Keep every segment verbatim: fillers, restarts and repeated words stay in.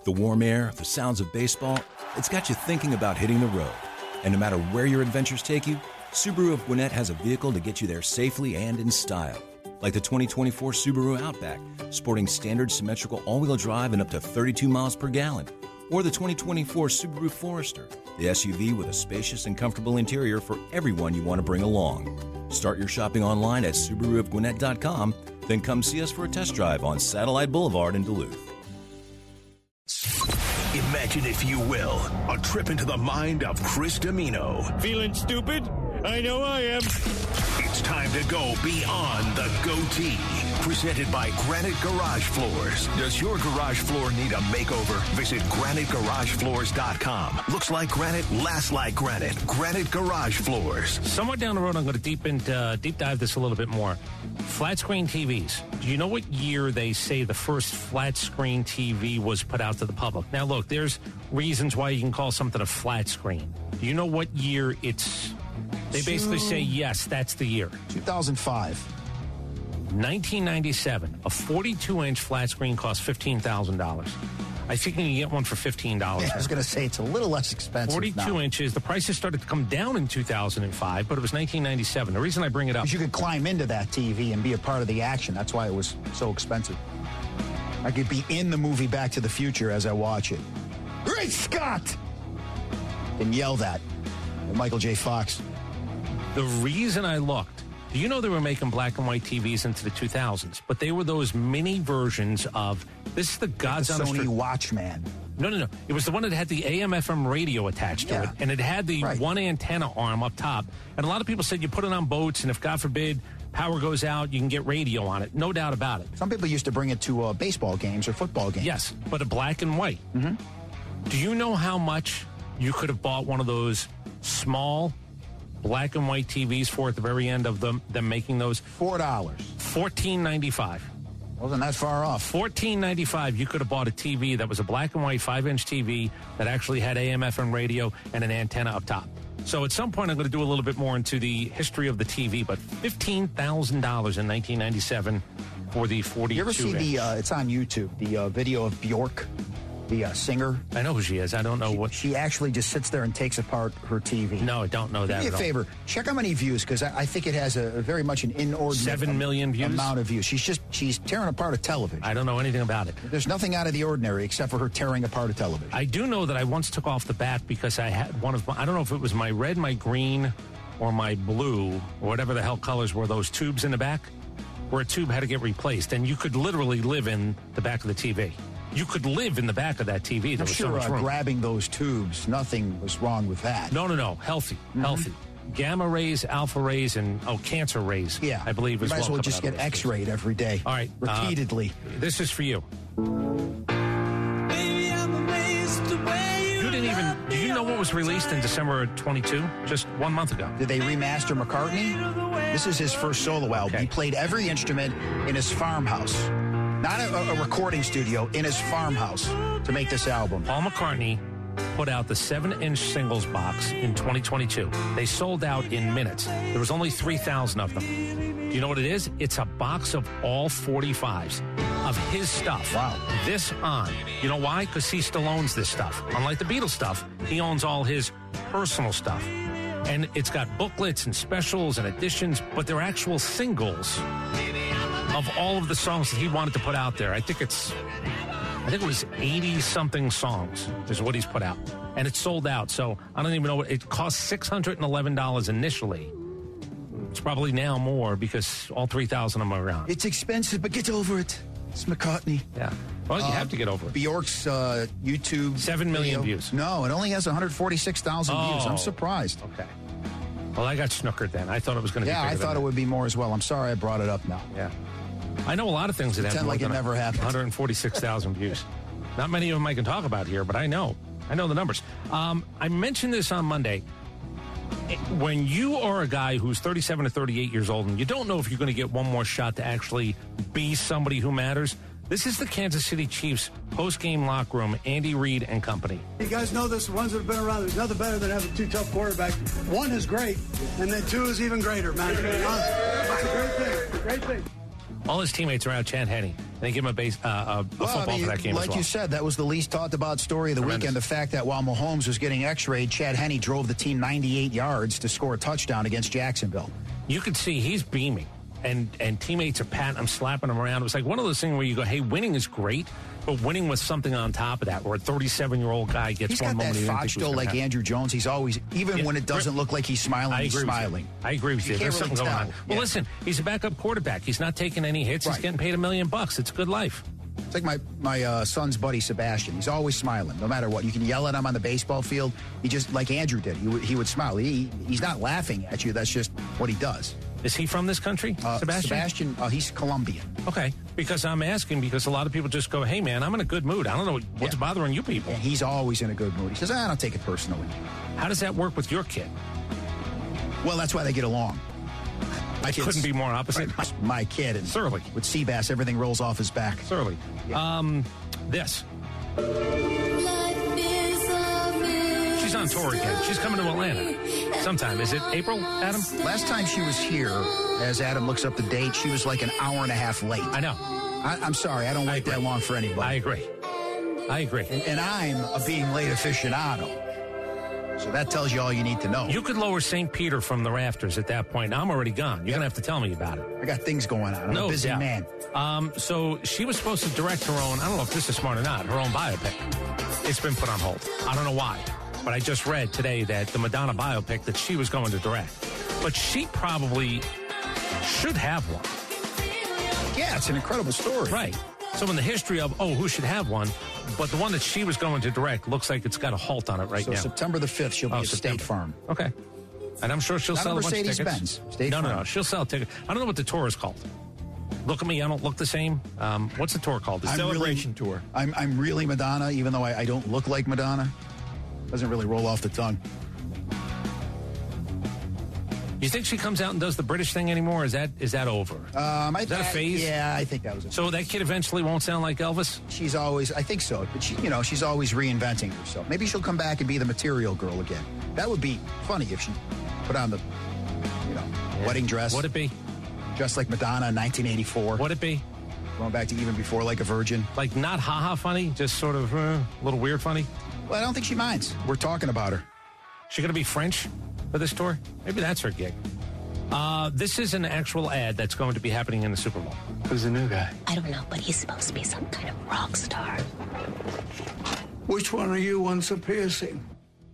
The warm air, the sounds of baseball, it's got you thinking about hitting the road. And no matter where your adventures take you, Subaru of Gwinnett has a vehicle to get you there safely and in style. Like the twenty twenty-four Subaru Outback, sporting standard symmetrical all-wheel drive and up to thirty-two miles per gallon. Or the twenty twenty-four Subaru Forester, the S U V with a spacious and comfortable interior for everyone you want to bring along. Start your shopping online at Subaru of Gwinnett dot com, then come see us for a test drive on Satellite Boulevard in Duluth. Imagine, if you will, a trip into the mind of Chris Dimino. Feeling stupid? I know I am. It's time to go beyond the goatee. Presented by Granite Garage Floors. Does your garage floor need a makeover? Visit Granite Garage Floors dot com. Looks like granite, lasts like granite. Granite Garage Floors. Somewhere down the road, I'm going to deep, into, uh, deep dive this a little bit more. Flat screen T Vs. Do you know what year they say the first flat screen T V was put out to the public? Now, look, there's reasons why you can call something a flat screen. Do you know what year it's... They basically say, yes, that's the year. two thousand five. nineteen ninety-seven. A forty-two inch flat screen costs fifteen thousand dollars. I think you can get one for fifteen dollars. Yeah, I was going to say, it's a little less expensive forty-two now. inches. The prices started to come down in two thousand five, but it was nineteen ninety-seven. The reason I bring it up... Because you could climb into that T V and be a part of the action. That's why it was so expensive. I could be in the movie Back to the Future as I watch it. Great Scott! And yell that at Michael J. Fox. The reason I looked, do you know they were making black and white T Vs into the two thousands? But they were those mini versions of, this is the God's Like the honest... Sony Watchman. No, no, no. It was the one that had the A M F M radio attached to Yeah. it, and it had the Right. one antenna arm up top. And a lot of people said you put it on boats, and if, God forbid, power goes out, you can get radio on it. No doubt about it. Some people used to bring it to uh, baseball games or football games. Yes, but a black and white. Mm-hmm. Do you know how much you could have bought one of those small black and white T Vs for at the very end of them, them making those? Four dollars. fourteen ninety-five. Wasn't that far off. fourteen ninety-five. You could have bought a T V that was a black and white five inch T V that actually had A M F M radio and an antenna up top. So at some point, I'm going to do a little bit more into the history of the T V, but fifteen thousand dollars in nineteen ninety-seven for the forty-two You ever see inch. the, uh, it's on YouTube, the uh, video of Bjork, the uh, singer? I know who she is. I don't know she, what. She actually just sits there and takes apart her T V. No, I don't know that Do me at a all. favor. Check how many views, because I, I think it has a, a very much an inordinate Seven million views? amount of views. She's just she's tearing apart a television. I don't know anything about it. There's nothing out of the ordinary except for her tearing apart a television. I do know that I once took off the bat because I had one of my, I don't know if it was my red, my green, or my blue, or whatever the hell colors were those tubes in the back, where a tube had to get replaced, and you could literally live in the back of the T V. You could live in the back of that T V. There I'm was sure so much uh, room. grabbing those tubes, nothing was wrong with that. No, no, no. Healthy. Mm-hmm. Healthy. Gamma rays, alpha rays, and, oh, cancer rays. Yeah. I believe you as might well. as well coming just out of get those X-rayed every day. All right. uh, Repeatedly. this is for you. Baby, I'm amazed the way you You didn't even, love do you me know what all was the released in time. December twenty-two? Just one month ago. Did they remaster McCartney? This is his first solo album. Okay. He played every instrument in his farmhouse. Not a, a recording studio, in his farmhouse to make this album. Paul McCartney put out the seven inch singles box in twenty twenty-two. They sold out in minutes. There was only three thousand of them. Do you know what it is? It's a box of all forty-fives of his stuff. Wow. This on. You know why? Because he still owns this stuff. Unlike the Beatles stuff, he owns all his personal stuff. And it's got booklets and specials and editions, but they're actual singles of all of the songs that he wanted to put out there. I think it's... I think it was eighty-something songs is what he's put out. And it's sold out, so I don't even know what... It cost six hundred eleven dollars initially. It's probably now more because all three thousand of them are around. It's expensive, but get over it. It's McCartney. Yeah. Well, you Uh, have to get over it. Bjork's uh, YouTube Seven million video. views. No, it only has one hundred forty-six thousand views. Oh. I'm surprised. Okay. Well, I got snookered then. I thought it was going to Yeah, be I bigger thought than it would be more as well. I'm sorry I brought it up now. that. Yeah. I know a lot of things that have Pretend more like it than never happened. one hundred forty-six thousand views. Not many of them I can talk about here, but I know. I know the numbers. Um, I mentioned this on Monday. When you are a guy who's thirty-seven or thirty-eight years old and you don't know if you're going to get one more shot to actually be somebody who matters, this is the Kansas City Chiefs post-game locker room, Andy Reid and company. You guys know this, the ones that have been around, there's nothing better than having two tough quarterbacks. One is great, and then two is even greater, man. It's a great thing. Great thing. All his teammates are out Chad Henne. And they give him a, base, uh, a, a well, football I mean, for that game like as well. you said, that was the least talked about story of the Tremendous. weekend. The fact that while Mahomes was getting x-rayed, Chad Henne drove the team ninety-eight yards to score a touchdown against Jacksonville. You could see he's beaming, and, and teammates are patting him, slapping him around. It was like one of those things where you go, hey, winning is great, but winning with something on top of that, where a thirty-seven-year-old guy gets He's one got that moment he didn't think he was fagito gonna like have. Andrew Jones. He's always, even Yeah. when it doesn't look like he's smiling, I he's agree with smiling. you. I agree with you. You There's can't something really going on. tell. Well, Yeah. listen, he's a backup quarterback. He's not taking any hits. He's Right. getting paid a million bucks. It's a good life. It's like my, my uh, son's buddy, Sebastian. He's always smiling, no matter what. You can yell at him on the baseball field. He just, like Andrew did, he would, he would smile. He, he's not laughing at you. That's just what he does. Is he from this country, Uh, Sebastian? Sebastian, uh, he's Colombian. Okay, because I'm asking because a lot of people just go, hey, man, I'm in a good mood. I don't know what's Yeah. bothering you people. And he's always in a good mood. He says, I don't take it personally. How does that work with your kid? Well, that's why they get along. My It couldn't be more opposite. My, my kid. And Surly. With Seabass, everything rolls off his back. Surly. Um, this. She's on tour again. She's coming to Atlanta sometime. Is it April, Adam? Last time she was here, as Adam looks up the date, she was like an hour and a half late. I know. I, I'm sorry. I don't wait that long for anybody. I agree. I agree. And, and I'm a being late aficionado. So that tells you all you need to know. You could lower Saint Peter from the rafters at that point. Now I'm already gone. You're Yep. going to have to tell me about it. I got things going on. I'm no a busy doubt. man. Um, so she was supposed to direct her own, I don't know if this is smart or not, her own biopic. It's been put on hold. I don't know why. But I just read today that the Madonna biopic that she was going to direct. But she probably should have one. Yeah, it's an incredible story. Right. So in the history of, oh, who should have one? But the one that she was going to direct looks like it's got a halt on it right So now. September the fifth, she'll be Oh, at September. State Farm. Okay. And I'm sure she'll Not sell a a bunch of tickets. Mercedes-Benz. State no, no, Farm. no. She'll sell tickets. I don't know what the tour is called. Look at me. I don't look the same. Um, what's the tour called? The I'm Celebration really, Tour. I'm, I'm really Madonna, even though I, I don't look like Madonna. Doesn't really roll off the tongue. You think she comes out and does the British thing anymore? Is that is that over? Um, I, Is that a I- phase? Yeah, I think that was it. So that kid eventually won't sound like Elvis? She's always, I think so, but she, you know, she's always reinventing herself. Maybe she'll come back and be the Material Girl again. That would be funny if she put on the, you know, wedding dress. Would it be? Dressed like Madonna in nineteen eighty-four. Would it be? Going back to even before Like a Virgin. Like not ha-ha funny, just sort of uh, a little weird funny? Well, I don't think she minds. We're talking about her. She going to be French for this tour? Maybe that's her gig. Uh, this is an actual ad that's going to be happening in the Super Bowl. Who's the new guy? I don't know, but he's supposed to be some kind of rock star. Which one are you? One's a piercing.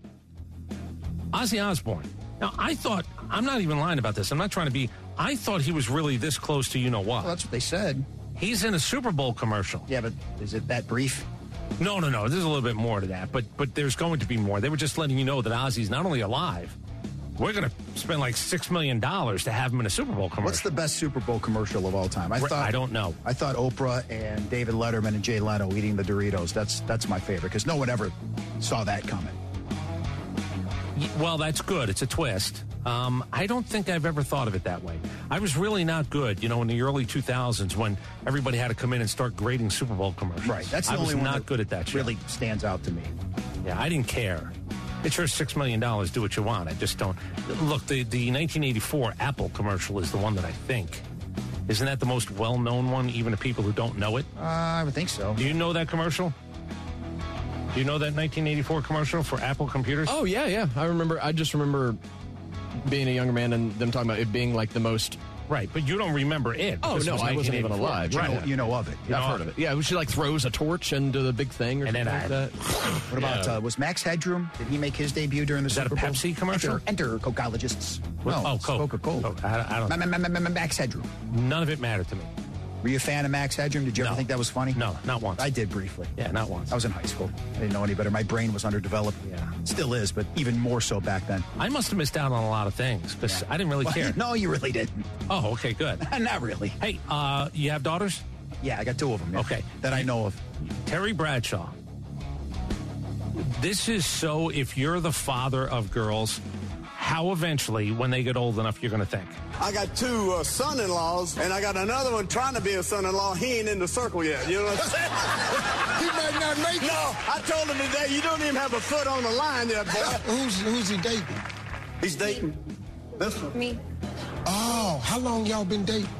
Ozzy Osbourne. Now, I thought, I'm not even lying about this. I'm not trying to be, I thought he was really this close to you know what. Well, that's what they said. He's in a Super Bowl commercial. Yeah, but is it that brief? No, no, no. There's a little bit more to that, but but there's going to be more. They were just letting you know that Ozzy's not only alive, we're going to spend like six million dollars to have him in a Super Bowl commercial. What's the best Super Bowl commercial of all time? I Right, thought I don't know. I thought Oprah and David Letterman and Jay Leno eating the Doritos. That's that's my favorite because no one ever saw that coming. Well, that's good. It's a twist. Um, I don't think I've ever thought of it that way. I was really not good, you know, in the early two thousands when everybody had to come in and start grading Super Bowl commercials. Right. That's the I was only one not that good at that shit. really stands out to me. Yeah, I didn't care. It's your six million dollars. Do what you want. I just don't. Look, the, the nineteen eighty-four Apple commercial is the one that I think. Isn't that the most well-known one, even to people who don't know it? Uh, I would think so. Do you know that commercial? Do you know that nineteen eighty-four commercial for Apple computers? Oh, yeah, yeah. I remember, I just remember being a younger man and them talking about it being like the most. Right, but you don't remember it. Oh, This no, was I wasn't even nineteen eighty-four. alive. You, Right. know, you know of it. You I've know, heard of it. Yeah, she like throws a torch into the big thing or And then something like I- that. What about, Yeah. uh, was Max Headroom? Did he make his debut during the Is that Super a Bowl? Pepsi commercial? Enter, enter Cokeologists. What- No, oh, it's Coke. Coca-Cola. Oh, I, I don't. Ma- ma- ma- ma- ma- Max Headroom. None of it mattered to me. Were you a fan of Max Headroom? Did you ever No. think that was funny? No, not once. I did briefly. Yeah, not once. I was in high school. I didn't know any better. My brain was underdeveloped. Yeah. Still is, but even more so back then. I must have missed out on a lot of things because I didn't really Well, care. No, you really didn't. Oh, okay, good. Not really. Hey, uh, you have daughters? Yeah, I got two of them. Yeah, Okay. That I know of. Terry Bradshaw. This is so if you're the father of girls, how eventually, when they get old enough, you're going to think. I got two uh, son-in-laws, and I got another one trying to be a son-in-law. He ain't in the circle yet. You know what I'm saying? He might not make it. No, I told him today, you don't even have a foot on the line there, boy. Who's who's he dating? He's dating this one. Me. Oh, how long y'all been dating?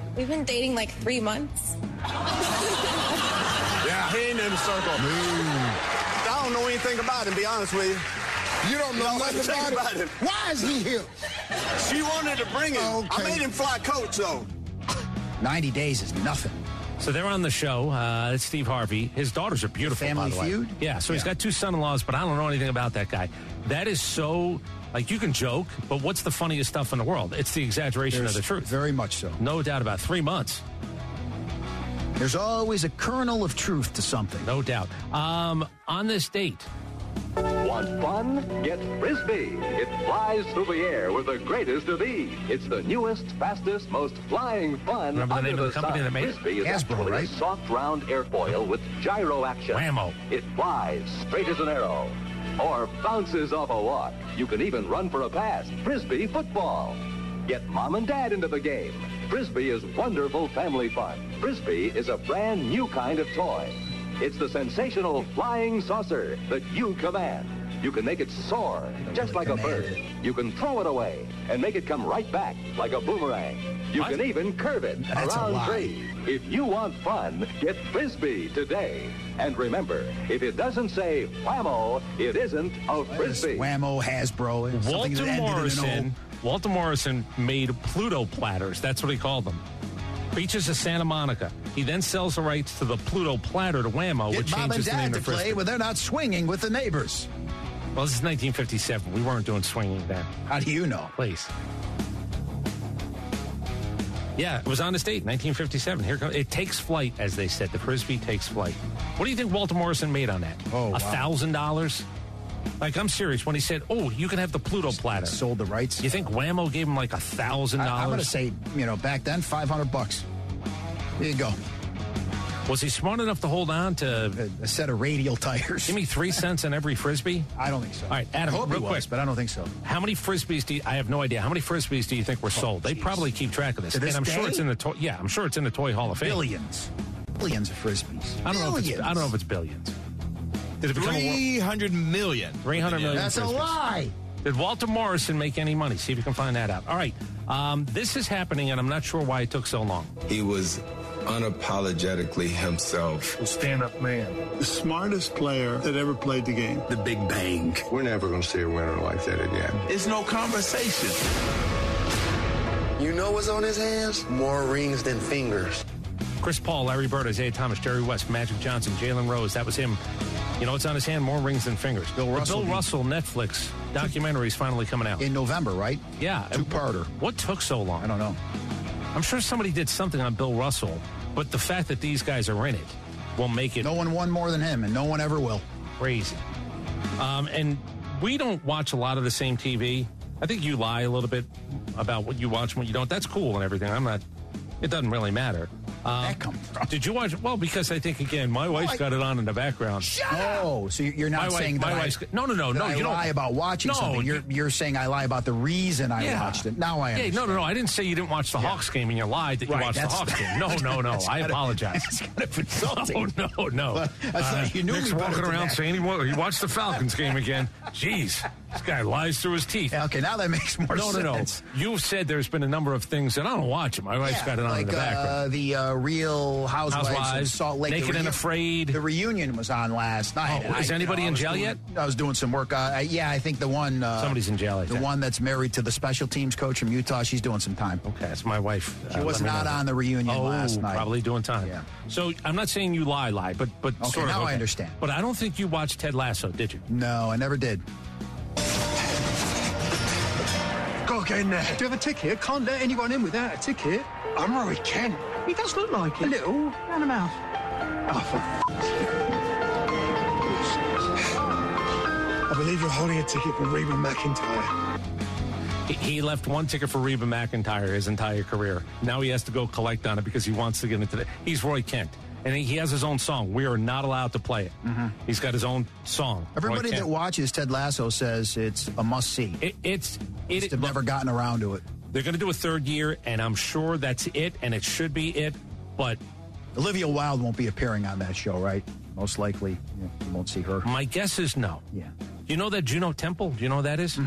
We've been dating like three months. Yeah, he ain't in the circle. I don't know anything about him, to be honest with you. You don't know nothing about, about him. him. Why is he here? She wanted to bring him. Okay. I made him fly coach, though. ninety days is nothing. So they're on the show. Uh, it's Steve Harvey. His daughters are beautiful, Family by the way. Feud? Yeah, so he's Yeah. got two son-in-laws, but I don't know anything about that guy. That is so, like, you can joke, but what's the funniest stuff in the world? It's the exaggeration There's of the truth. Very much so. No doubt about it. Three months. There's always a kernel of truth to something. No doubt. Um, on this date, Want fun? Get Frisbee. It flies through the air with the greatest of ease. It's the newest, fastest, most flying fun. Remember the under name of the company sun. that made it? Frisbee is Hasbro, actually right? a soft, round airfoil with gyro action. Whammo. It flies straight as an arrow or bounces off a walk. You can even run for a pass. Frisbee football. Get mom and dad into the game. Frisbee is wonderful family fun. Frisbee is a brand new kind of toy. It's the sensational flying saucer that you command. You can make it soar just like a bird. You can throw it away and make it come right back like a boomerang. You What? can even curve it That's a around lie. trees. If you want fun, get Frisbee today. And remember, if it doesn't say whammo, it isn't a Frisbee. Whammo, Hasbro. something Walter that ended in an Morrison, Walter Morrison made Pluto platters. That's what he called them. Beaches of Santa Monica. He then sells the rights to the Pluto platter to Whammo, O. Get which mom and changes the name dad to to Frisbee. play when they're not swinging with the neighbors. Well, this is nineteen fifty-seven. We weren't doing swinging then. How do you know? Please. Yeah, it was on this date, nineteen fifty-seven. Here comes, it takes flight, as they said. The Frisbee takes flight. What do you think Walter Morrison made on that? Oh, wow. A thousand dollars? Like, I'm serious. When he said, oh, you can have the Pluto platter. Sold the rights. You think Whammo gave him like a thousand I, I'm going to dollars? say, you know, back then, five hundred bucks. There you go. Was he smart enough to hold on to A, a set of radial tires. give me three cents on every Frisbee? I don't think so. All right, Adam, I hope real he quick. was, but I don't think so. How many Frisbees do you, I have no idea. How many Frisbees do you think were sold? They geez. probably keep track of this. To this and I'm sure day? it's in the toy, yeah, I'm sure it's in the Toy Hall of Fame. Billions. Billions of Frisbees. I don't know if it's, Billions. I don't know if it's billions. Did it become a three hundred million. three hundred million? That's a Frisbees. lie. Did Walter Morrison make any money? See if you can find that out. All right. Um, this is happening, and I'm not sure why it took so long. He was unapologetically himself. A stand-up man. The smartest player that ever played the game. The Big Bang. We're never going to see a winner like that again. It's no conversation. You know what's on his hands? More rings than fingers. Chris Paul, Larry Bird, Isaiah Thomas, Jerry West, Magic Johnson, Jalen Rose. That was him. You know what's on his hand? More rings than fingers. Bill Russell. The Bill Russell Netflix documentary is finally coming out. In November, right? Yeah. Two-parter. What took so long? I don't know. I'm sure somebody did something on Bill Russell, but the fact that these guys are in it will make it No one won more than him, and no one ever will. crazy. Um, and we don't watch a lot of the same T V. I think you lie a little bit about what you watch and what you don't. That's cool and everything. I'm not, it doesn't really matter. Um, that come from? Did you watch? Well, because I think, again, my wife's I- got it on in the background. Oh, so you're not My wife- saying that my I, wife's- no, no, no, that no, I you don't- lie about watching No, something. You're you- you're saying I lie about the reason I Yeah. watched it. Now I Yeah, understand. no, no, no. I didn't say you didn't watch the Hawks game and you lied that you Right, watched the that's- Hawks game. No, no, no. that's I kind of- apologize. That's kind of insulting. No, no, no. But I thought you knew Nick's me better walking than around that. saying he, wa- he watched the Falcons game again. Jeez, this guy lies through his teeth. Yeah, okay, now that makes more No, no, sense. no. You've said there's been a number of things that I don't watch them. My wife's Yeah, got it on like in the background. uh, the uh, Real Housewives, of Housewives, Salt Lake. Naked the and Afraid. The reunion was on last night. Oh, and is I- anybody you know, in I was jail doing- yet? I was doing some work. Uh, yeah, I think the one. Uh, Somebody's in jail, I The think. one that's married to the special teams coach from Utah. She's doing some time. Okay, that's my wife. She Uh, was let me not know. on the reunion oh, last night. Probably doing time. Yeah. So I'm not saying you lie, lie, but but Okay, sort of. now I okay. understand. But I don't think you watched Ted Lasso, did you? No, I never did. Go get in there. Do you have a ticket? Can't let anyone in without a ticket. I'm Roy Kent. He does look like it. A little. Round the mouth. Oh, for f***ing sake. I believe you're holding a ticket for Reba McEntire. He, he left one ticket for Reba McEntire his entire career. Now he has to go collect on it because he wants to get into it. He's Roy Kent. And he has his own song. We are not allowed to play it. Mm-hmm. He's got his own song. Everybody Roy that Kent. watches Ted Lasso says it's a must-see. It, it's it, They've never gotten around to it. They're going to do a third year, and I'm sure that's it, and it should be it. But Olivia Wilde won't be appearing on that show, right? Most likely, you, you won't see her. my guess is no. Yeah. You know that Juno Temple? Do you know who that is? Mm-hmm.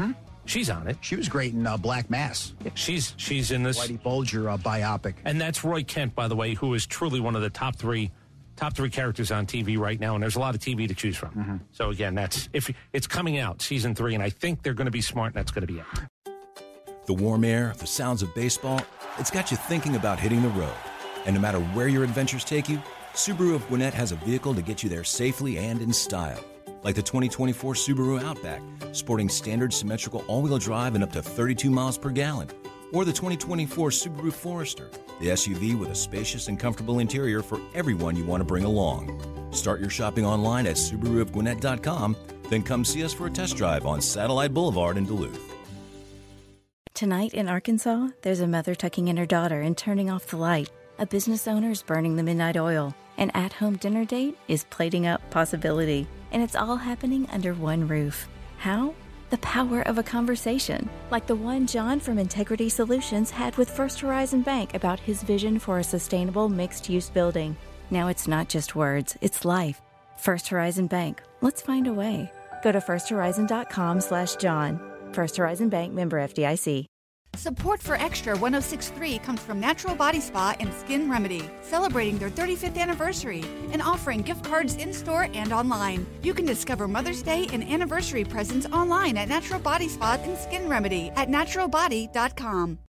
She's on it. She was great in uh, Black Mass. Yeah, she's she's in this Whitey Bulger uh, biopic. And that's Roy Kent, by the way, who is truly one of the top three top three characters on T V right now. And there's a lot of T V to choose from. Mm-hmm. So again, that's if it's coming out season three, and I think they're going to be smart, and that's going to be it. The warm air, the sounds of baseball, it's got you thinking about hitting the road. And no matter where your adventures take you, Subaru of Gwinnett has a vehicle to get you there safely and in style. Like the twenty twenty-four Subaru Outback, sporting standard symmetrical all-wheel drive and up to thirty-two miles per gallon. Or the twenty twenty-four Subaru Forester, the S U V with a spacious and comfortable interior for everyone you want to bring along. Start your shopping online at Subaru of Gwinnett dot com, then come see us for a test drive on Satellite Boulevard in Duluth. Tonight in Arkansas, there's a mother tucking in her daughter and turning off the light. A business owner is burning the midnight oil. An at-home dinner date is plating up possibility. And it's all happening under one roof. How? The power of a conversation, like the one John from Integrity Solutions had with First Horizon Bank about his vision for a sustainable mixed-use building. Now it's not just words, it's life. First Horizon Bank. Let's find a way. Go to first horizon dot com slash John. First Horizon Bank, member F D I C. Support for Extra one oh six point three comes from Natural Body Spa and Skin Remedy, celebrating their thirty-fifth anniversary and offering gift cards in-store and online. You can discover Mother's Day and anniversary presents online at Natural Body Spa and Skin Remedy at natural body dot com.